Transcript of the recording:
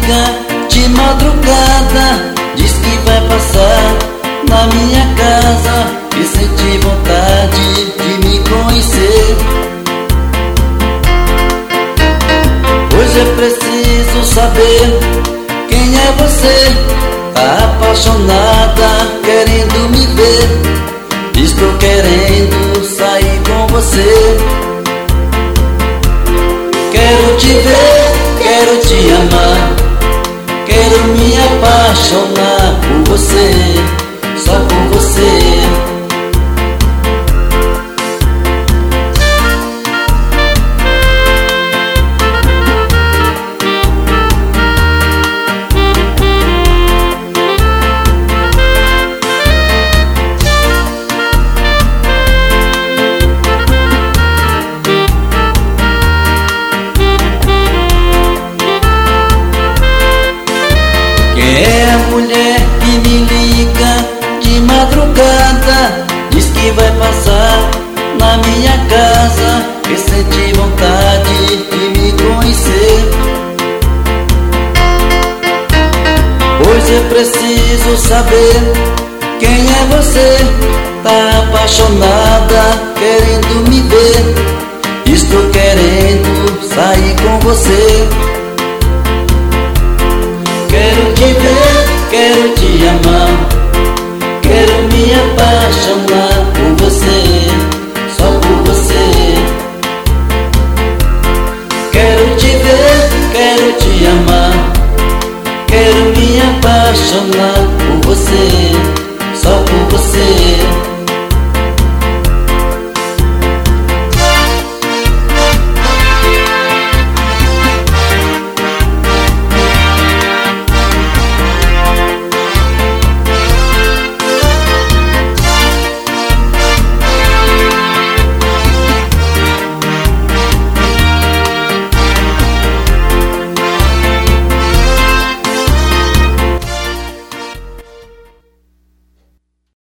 liga de madrugada, diz que vai passar na minha casa, e sente vontade de me conhecer. Hoje é preciso saber quem é você. Tá apaixonada, querendo me ver. Estou querendo sair com você. Quero te ver, quero te amar, quero me apaixonar por você, só por você. É a mulher que me liga de madrugada, diz que vai passar na minha casa, que sente vontade de me conhecer. Hoje é preciso saber quem é você. Tá apaixonada, querendo me ver. Estou querendo sair com você. Quero te ver, quero te amar, quero me apaixonar por você, só por você. Quero te ver, quero te amar, quero me apaixonar por você, só por você.